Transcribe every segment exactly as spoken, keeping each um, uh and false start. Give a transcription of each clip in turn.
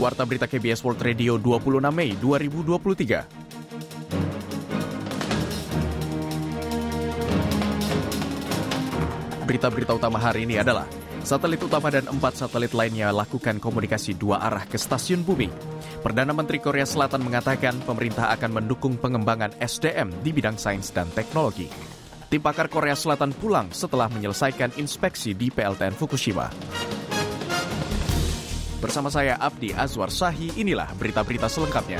Warta Berita K B S World Radio dua puluh enam Mei dua ribu dua puluh tiga. Berita-berita utama hari ini adalah satelit utama dan empat satelit lainnya lakukan komunikasi dua arah ke stasiun bumi. Perdana Menteri Korea Selatan mengatakan pemerintah akan mendukung pengembangan S D M di bidang sains dan teknologi. Tim pakar Korea Selatan pulang setelah menyelesaikan inspeksi di P L T N Fukushima. Bersama saya Abdi Azwar Sahi, inilah berita-berita selengkapnya.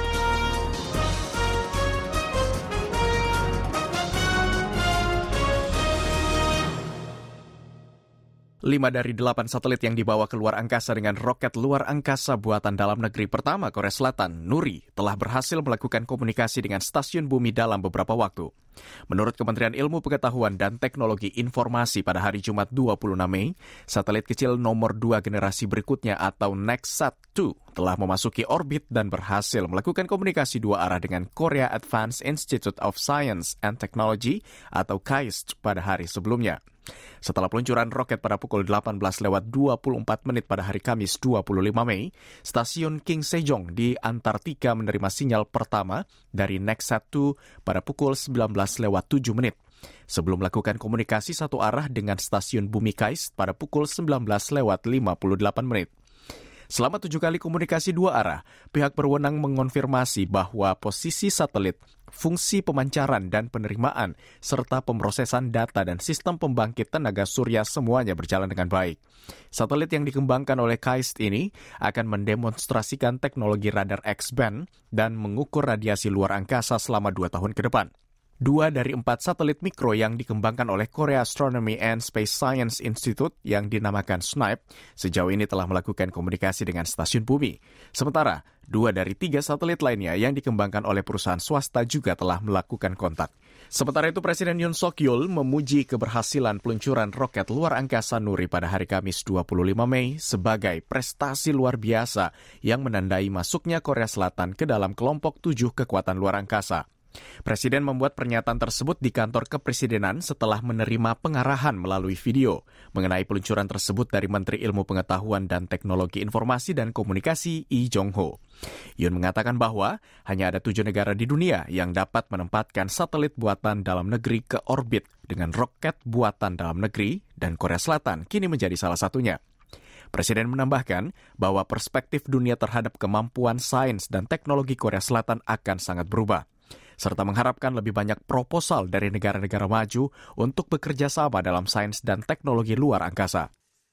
Lima dari delapan satelit yang dibawa ke luar angkasa dengan roket luar angkasa buatan dalam negeri pertama Korea Selatan, Nuri, telah berhasil melakukan komunikasi dengan stasiun bumi dalam beberapa waktu. Menurut Kementerian Ilmu Pengetahuan dan Teknologi Informasi pada hari Jumat dua puluh enam Mei, satelit kecil nomor dua generasi berikutnya atau NextSat dua telah memasuki orbit dan berhasil melakukan komunikasi dua arah dengan Korea Advanced Institute of Science and Technology atau K A I S T pada hari sebelumnya. Setelah peluncuran roket pada pukul delapan belas lewat dua puluh empat menit pada hari Kamis dua puluh lima Mei, stasiun King Sejong di Antartika menerima sinyal pertama dari NextSat dua pada pukul sembilan belas lewat tujuh menit. Sebelum melakukan komunikasi satu arah dengan stasiun bumi K A I S T pada pukul sembilan belas lewat lima puluh delapan menit. Selama tujuh kali komunikasi dua arah, pihak berwenang mengonfirmasi bahwa posisi satelit, fungsi pemancaran dan penerimaan, serta pemrosesan data dan sistem pembangkit tenaga surya semuanya berjalan dengan baik. Satelit yang dikembangkan oleh K A I S T ini akan mendemonstrasikan teknologi radar X-band dan mengukur radiasi luar angkasa selama dua tahun ke depan. Dua dari empat satelit mikro yang dikembangkan oleh Korea Astronomy and Space Science Institute yang dinamakan S N I P sejauh ini telah melakukan komunikasi dengan stasiun bumi. Sementara, dua dari tiga satelit lainnya yang dikembangkan oleh perusahaan swasta juga telah melakukan kontak. Sementara itu, Presiden Yoon Suk Yeol memuji keberhasilan peluncuran roket luar angkasa Nuri pada hari Kamis dua puluh lima Mei sebagai prestasi luar biasa yang menandai masuknya Korea Selatan ke dalam kelompok tujuh kekuatan luar angkasa. Presiden membuat pernyataan tersebut di kantor kepresidenan setelah menerima pengarahan melalui video mengenai peluncuran tersebut dari Menteri Ilmu Pengetahuan dan Teknologi Informasi dan Komunikasi Lee Jong-ho. Yoon mengatakan bahwa hanya ada tujuh negara di dunia yang dapat menempatkan satelit buatan dalam negeri ke orbit dengan roket buatan dalam negeri dan Korea Selatan kini menjadi salah satunya. Presiden menambahkan bahwa perspektif dunia terhadap kemampuan sains dan teknologi Korea Selatan akan sangat berubah, serta mengharapkan lebih banyak proposal dari negara-negara maju untuk bekerja sama dalam sains dan teknologi luar angkasa.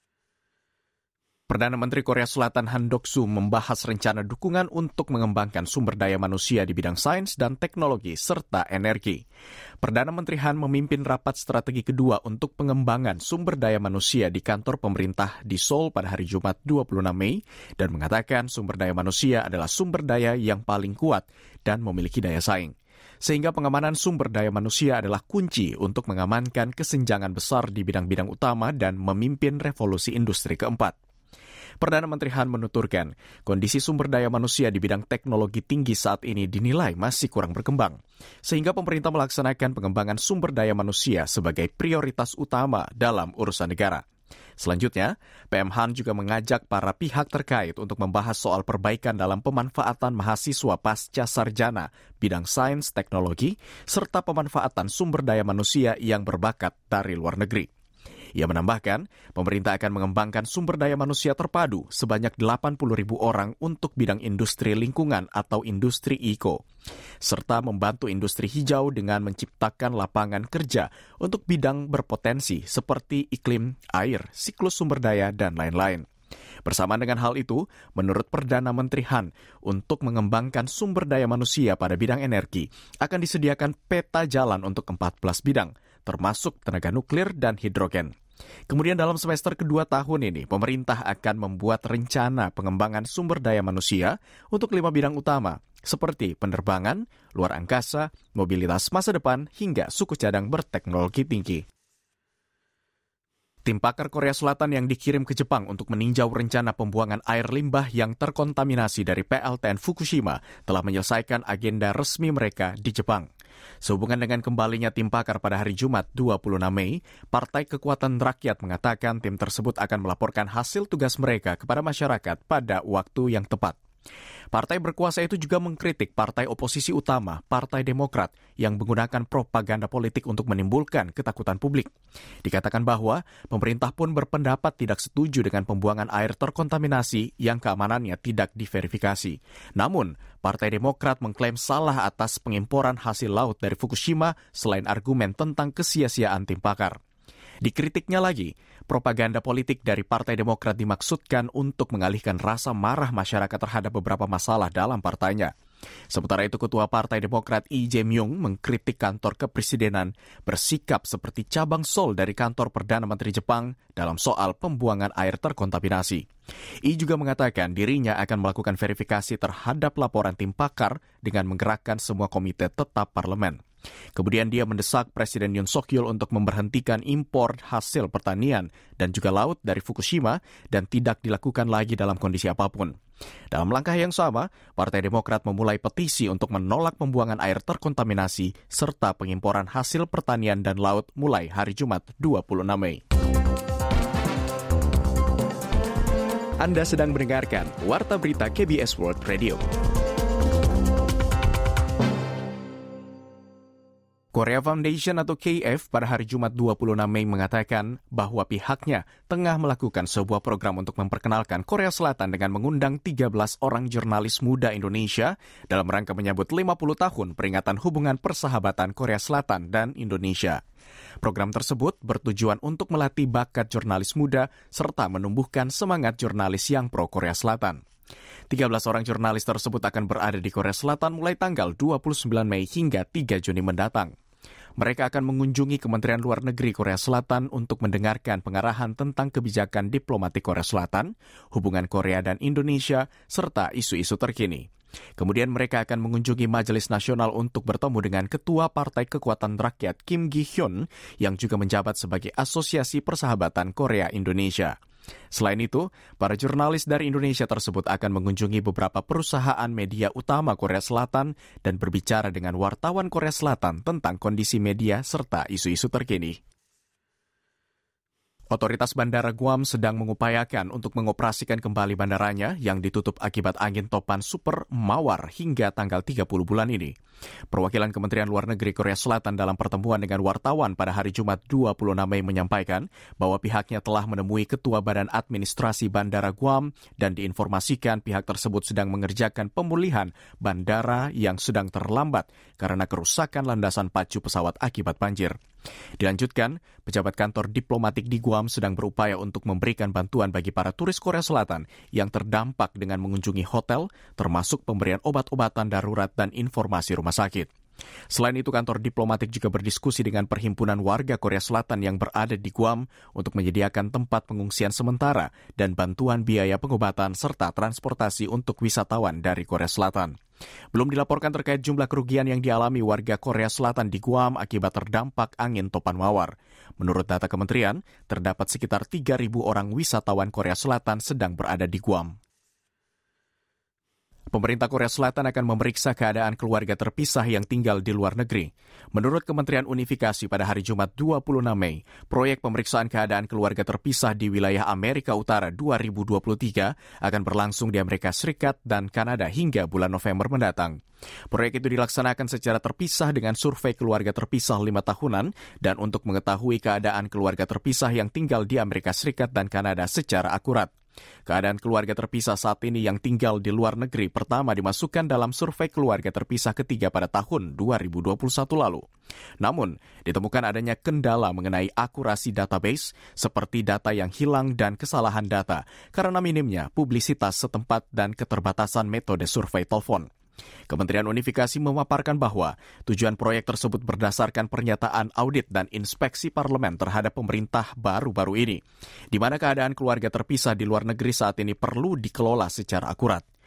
Perdana Menteri Korea Selatan Han Duck-soo membahas rencana dukungan untuk mengembangkan sumber daya manusia di bidang sains dan teknologi serta energi. Perdana Menteri Han memimpin rapat strategi kedua untuk pengembangan sumber daya manusia di kantor pemerintah di Seoul pada hari Jumat dua puluh enam Mei dan mengatakan sumber daya manusia adalah sumber daya yang paling kuat dan memiliki daya saing. Sehingga pengamanan sumber daya manusia adalah kunci untuk mengamankan kesenjangan besar di bidang-bidang utama dan memimpin revolusi industri keempat. Perdana Menteri Han menuturkan, kondisi sumber daya manusia di bidang teknologi tinggi saat ini dinilai masih kurang berkembang, sehingga pemerintah melaksanakan pengembangan sumber daya manusia sebagai prioritas utama dalam urusan negara. Selanjutnya, P M Han juga mengajak para pihak terkait untuk membahas soal perbaikan dalam pemanfaatan mahasiswa pasca sarjana bidang sains teknologi serta pemanfaatan sumber daya manusia yang berbakat dari luar negeri. Ia menambahkan, pemerintah akan mengembangkan sumber daya manusia terpadu sebanyak delapan puluh ribu orang untuk bidang industri lingkungan atau industri eco, serta membantu industri hijau dengan menciptakan lapangan kerja untuk bidang berpotensi seperti iklim, air, siklus sumber daya, dan lain-lain. Bersamaan dengan hal itu, menurut Perdana Menteri Han, untuk mengembangkan sumber daya manusia pada bidang energi, akan disediakan peta jalan untuk empat belas bidang, termasuk tenaga nuklir dan hidrogen. Kemudian dalam semester kedua tahun ini, pemerintah akan membuat rencana pengembangan sumber daya manusia untuk lima bidang utama, seperti penerbangan, luar angkasa, mobilitas masa depan, hingga suku cadang berteknologi tinggi. Tim pakar Korea Selatan yang dikirim ke Jepang untuk meninjau rencana pembuangan air limbah yang terkontaminasi dari P L T N Fukushima telah menyelesaikan agenda resmi mereka di Jepang. Sehubungan dengan kembalinya tim pakar pada hari Jumat dua puluh enam Mei, Partai Kekuatan Rakyat mengatakan tim tersebut akan melaporkan hasil tugas mereka kepada masyarakat pada waktu yang tepat. Partai berkuasa itu juga mengkritik partai oposisi utama, Partai Demokrat, yang menggunakan propaganda politik untuk menimbulkan ketakutan publik. Dikatakan bahwa pemerintah pun berpendapat tidak setuju dengan pembuangan air terkontaminasi yang keamanannya tidak diverifikasi. Namun, Partai Demokrat mengklaim salah atas pengimporan hasil laut dari Fukushima selain argumen tentang kesia-siaan tim pakar. Dikritiknya lagi, propaganda politik dari Partai Demokrat dimaksudkan untuk mengalihkan rasa marah masyarakat terhadap beberapa masalah dalam partainya. Sementara itu, Ketua Partai Demokrat Lee Jae-myung mengkritik kantor kepresidenan bersikap seperti cabang Seoul dari kantor Perdana Menteri Jepang dalam soal pembuangan air terkontaminasi. Lee juga mengatakan dirinya akan melakukan verifikasi terhadap laporan tim pakar dengan menggerakkan semua komite tetap parlemen. Kemudian dia mendesak Presiden Yoon Suk-yeol untuk memberhentikan impor hasil pertanian dan juga laut dari Fukushima dan tidak dilakukan lagi dalam kondisi apapun. Dalam langkah yang sama, Partai Demokrat memulai petisi untuk menolak pembuangan air terkontaminasi serta pengimporan hasil pertanian dan laut mulai hari Jumat dua puluh enam Mei. Anda sedang mendengarkan Warta Berita K B S World Radio. Korea Foundation atau K F pada hari Jumat dua puluh enam Mei mengatakan bahwa pihaknya tengah melakukan sebuah program untuk memperkenalkan Korea Selatan dengan mengundang tiga belas orang jurnalis muda Indonesia dalam rangka menyambut lima puluh tahun peringatan hubungan persahabatan Korea Selatan dan Indonesia. Program tersebut bertujuan untuk melatih bakat jurnalis muda serta menumbuhkan semangat jurnalis yang pro Korea Selatan. tiga belas orang jurnalis tersebut akan berada di Korea Selatan mulai tanggal dua puluh sembilan Mei hingga tiga Juni mendatang. Mereka akan mengunjungi Kementerian Luar Negeri Korea Selatan untuk mendengarkan pengarahan tentang kebijakan diplomatik Korea Selatan, hubungan Korea dan Indonesia, serta isu-isu terkini. Kemudian mereka akan mengunjungi Majelis Nasional untuk bertemu dengan Ketua Partai Kekuatan Rakyat Kim Gi-hyun yang juga menjabat sebagai Asosiasi Persahabatan Korea Indonesia. Selain itu, para jurnalis dari Indonesia tersebut akan mengunjungi beberapa perusahaan media utama Korea Selatan dan berbicara dengan wartawan Korea Selatan tentang kondisi media serta isu-isu terkini. Otoritas Bandara Guam sedang mengupayakan untuk mengoperasikan kembali bandaranya yang ditutup akibat angin topan super mawar hingga tanggal tiga puluh bulan ini. Perwakilan Kementerian Luar Negeri Korea Selatan dalam pertemuan dengan wartawan pada hari Jumat dua puluh enam Mei menyampaikan bahwa pihaknya telah menemui Ketua Badan Administrasi Bandara Guam dan diinformasikan pihak tersebut sedang mengerjakan pemulihan bandara yang sedang terlambat karena kerusakan landasan pacu pesawat akibat banjir. Dilanjutkan, pejabat kantor diplomatik di Guam sedang berupaya untuk memberikan bantuan bagi para turis Korea Selatan yang terdampak dengan mengunjungi hotel, termasuk pemberian obat-obatan darurat dan informasi rumah sakit. Selain itu, kantor diplomatik juga berdiskusi dengan perhimpunan warga Korea Selatan yang berada di Guam untuk menyediakan tempat pengungsian sementara dan bantuan biaya pengobatan serta transportasi untuk wisatawan dari Korea Selatan. Belum dilaporkan terkait jumlah kerugian yang dialami warga Korea Selatan di Guam akibat terdampak angin topan mawar. Menurut data kementerian, terdapat sekitar tiga ribu orang wisatawan Korea Selatan sedang berada di Guam. Pemerintah Korea Selatan akan memeriksa keadaan keluarga terpisah yang tinggal di luar negeri. Menurut Kementerian Unifikasi pada hari Jumat dua puluh enam Mei, proyek pemeriksaan keadaan keluarga terpisah di wilayah Amerika Utara dua ribu dua puluh tiga akan berlangsung di Amerika Serikat dan Kanada hingga bulan November mendatang. Proyek itu dilaksanakan secara terpisah dengan survei keluarga terpisah lima tahunan dan untuk mengetahui keadaan keluarga terpisah yang tinggal di Amerika Serikat dan Kanada secara akurat. Keadaan keluarga terpisah saat ini yang tinggal di luar negeri pertama dimasukkan dalam survei keluarga terpisah ketiga pada tahun dua ribu dua puluh satu lalu. Namun, ditemukan adanya kendala mengenai akurasi database seperti data yang hilang dan kesalahan data karena minimnya publisitas setempat dan keterbatasan metode survei telepon. Kementerian Unifikasi memaparkan bahwa tujuan proyek tersebut berdasarkan pernyataan audit dan inspeksi parlemen terhadap pemerintah baru-baru ini, di mana keadaan keluarga terpisah di luar negeri saat ini perlu dikelola secara akurat.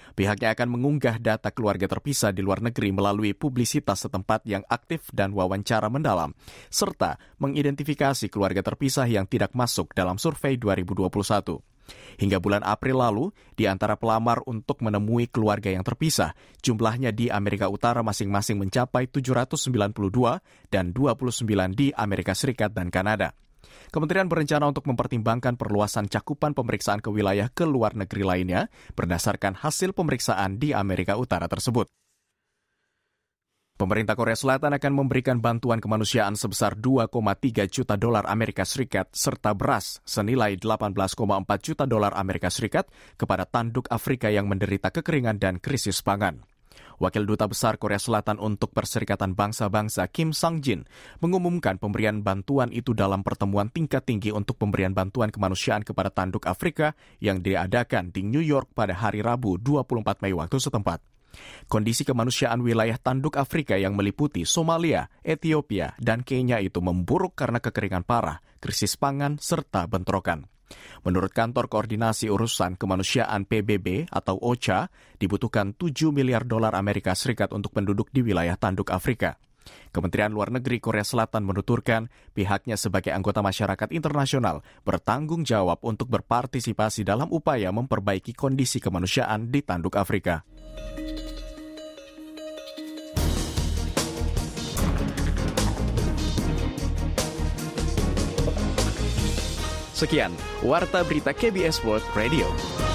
Pihaknya akan mengunggah data keluarga terpisah di luar negeri melalui publisitas setempat yang aktif dan wawancara mendalam, serta mengidentifikasi keluarga terpisah yang tidak masuk dalam survei dua ribu dua puluh satu. Hingga bulan April lalu, di antara pelamar untuk menemui keluarga yang terpisah, jumlahnya di Amerika Utara masing-masing mencapai tujuh ratus sembilan puluh dua dan dua puluh sembilan di Amerika Serikat dan Kanada. Kementerian berencana untuk mempertimbangkan perluasan cakupan pemeriksaan ke wilayah ke luar negeri lainnya berdasarkan hasil pemeriksaan di Amerika Utara tersebut. Pemerintah Korea Selatan akan memberikan bantuan kemanusiaan sebesar dua koma tiga juta dolar Amerika Serikat serta beras senilai delapan belas koma empat juta dolar Amerika Serikat kepada tanduk Afrika yang menderita kekeringan dan krisis pangan. Wakil Duta Besar Korea Selatan untuk Perserikatan Bangsa-Bangsa Kim Sang-jin mengumumkan pemberian bantuan itu dalam pertemuan tingkat tinggi untuk pemberian bantuan kemanusiaan kepada tanduk Afrika yang diadakan di New York pada hari Rabu dua puluh empat Mei waktu setempat. Kondisi kemanusiaan wilayah tanduk Afrika yang meliputi Somalia, Ethiopia, dan Kenya itu memburuk karena kekeringan parah, krisis pangan, serta bentrokan. Menurut Kantor Koordinasi Urusan Kemanusiaan P B B atau O C H A, dibutuhkan tujuh miliar dolar Amerika Serikat untuk penduduk di wilayah tanduk Afrika. Kementerian Luar Negeri Korea Selatan menuturkan pihaknya sebagai anggota masyarakat internasional bertanggung jawab untuk berpartisipasi dalam upaya memperbaiki kondisi kemanusiaan di tanduk Afrika. Sekian, Warta Berita K B S World Radio.